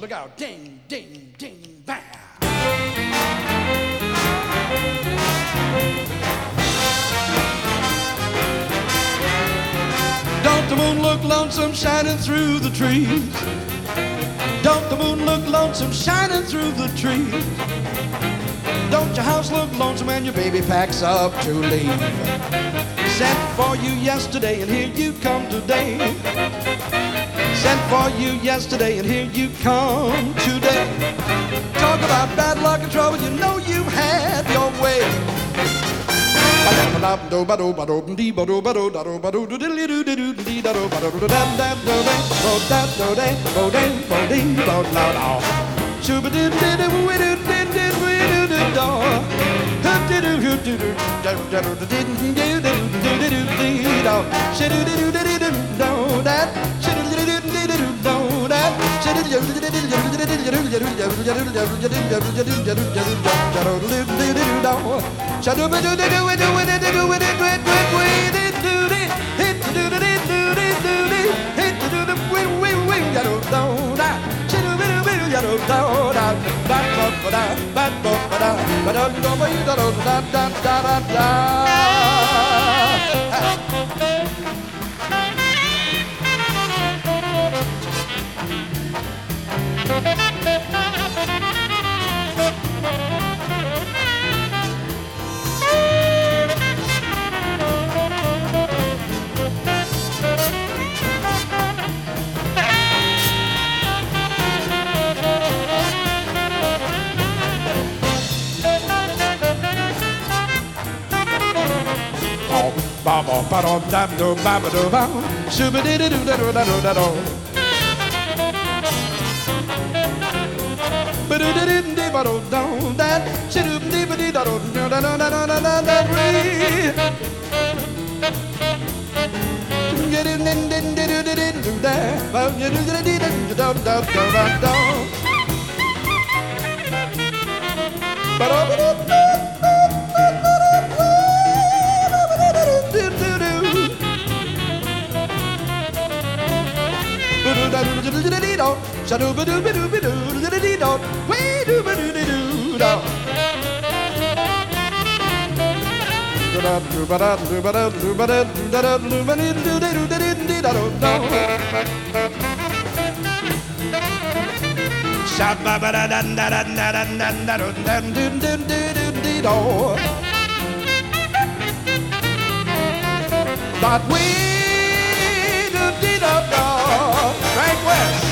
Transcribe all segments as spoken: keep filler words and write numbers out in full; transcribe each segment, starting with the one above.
Look out. Ding, ding, ding, bam. Don't the moon look lonesome shining through the trees? Don't the moon look lonesome shining through the trees? Don't your house look lonesome when your baby packs up to leave? Sent for you yesterday and here you come today. Sent for you yesterday and here you come today. Talk about bad luck and trouble, you know you've had your way. Ba ba ba da da do ba ba do ba shooba dee doo da do da do da do ba do da dee dee ba do da da shoo dee ba dee da do da da da da da da da free get in in in dee doo dee doo da ba dee doo dee doo da da da da da ba do ba do But we do dee da da, Frank West.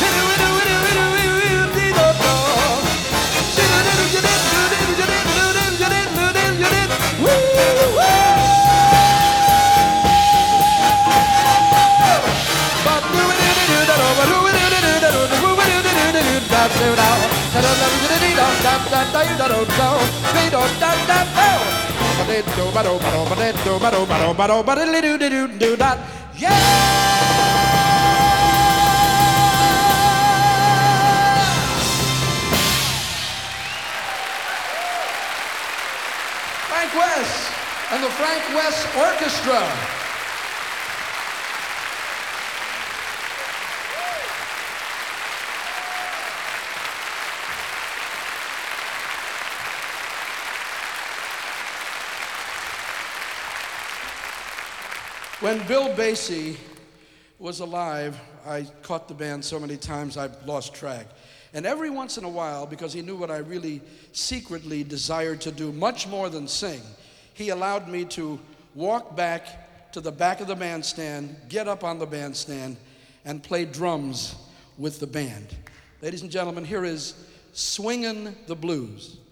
Frank West and the Frank West Orchestra. When Bill Basie was alive, I caught the band so many times I've lost track. And every once in a while, because he knew what I really secretly desired to do, much more than sing, he allowed me to walk back to the back of the bandstand, get up on the bandstand, and play drums with the band. Ladies and gentlemen, here is Swingin' the Blues.